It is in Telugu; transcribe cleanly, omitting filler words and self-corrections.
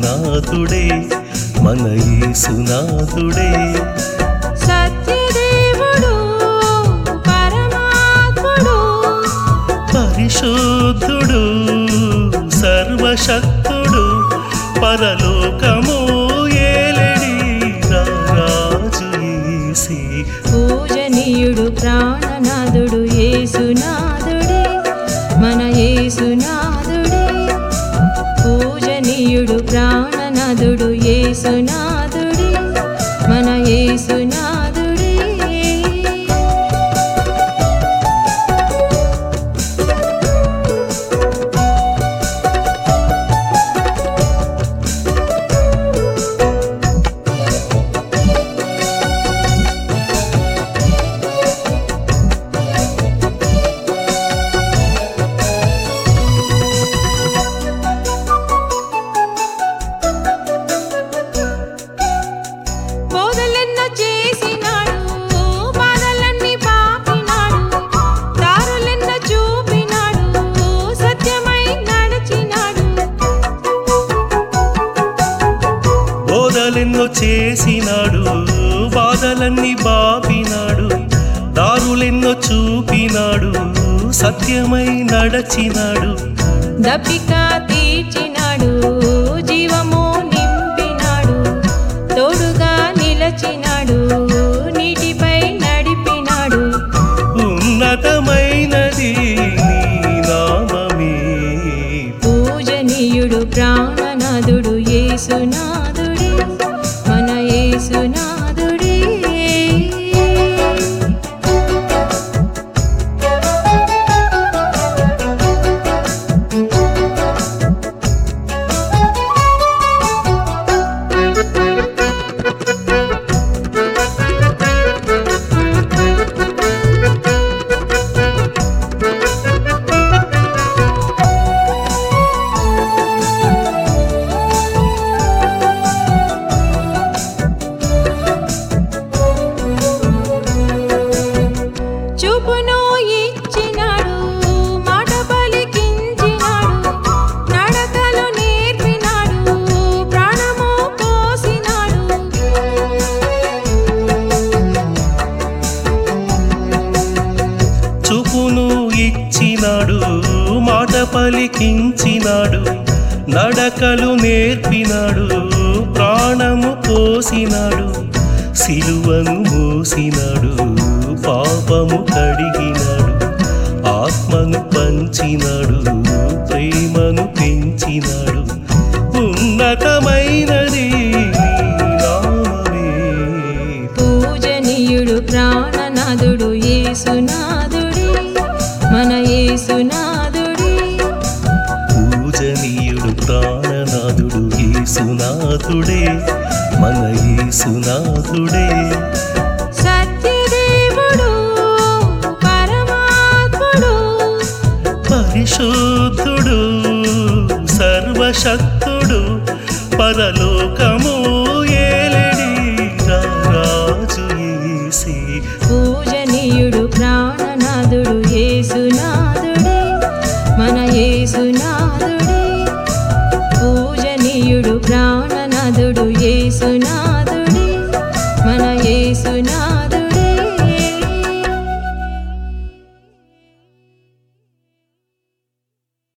యేసునాథుడే మన యేసునాథుడే సత్యదేవుడు పరమాత్ముడు పరిశుద్ధుడు సర్వశక్తుడు పరలోకము ఏలెడి రాజు యేసే పూజనీయుడు ప్రాణనాథుడు యేసునాథుడే మన యేసునాథుడే పూజనీయుడు ప్రాణనాథుడు యేసునాథుడే మన యేసునాథుడే బోధలెన్నో చేసినాడు బాధలన్నీ బాపినాడు దారులెన్నో చూపినాడు సత్యమై నడచినాడు దప్పిక తీర్చినాడు జీవము నింపినాడు తోడుగా నిలచినాడు నీటిపై నడిపినాడు ఉన్నతమైనది నీ నామమే పూజనీయుడు ప్రాణనాథుడు యేసునాథుడే మన యేసునాథుడే చూపును ఇచ్చినాడు మాట పలికించినాడు నడకలు నేర్పినాడు ప్రాణము పోసినాడు చూపును ఇచ్చినాడు మాట పలికించినాడు నడకలు నేర్పినాడు ప్రాణము పోసినాడు సిలువను మోసినాడు పాపము కడిగినాడు ఆత్మను పంచినాడు ప్రేమను పెంచినాడు ఉన్నతమైనది నీ నామమే పూజనీయుడు ప్రాణనాథుడు యేసునాథుడే మన యేసునాథుడే పూజనీయుడు ప్రాణనాథుడు యేసునాథుడే మన యేసునాథుడే సత్యదేవుడు పరమాత్ముడు పరిశుద్ధుడు సర్వశక్తుడు పరలోకము ఏలెడి రాజు యేసే పూజనీయుడు ప్రాణనాథుడు యేసునాథుడే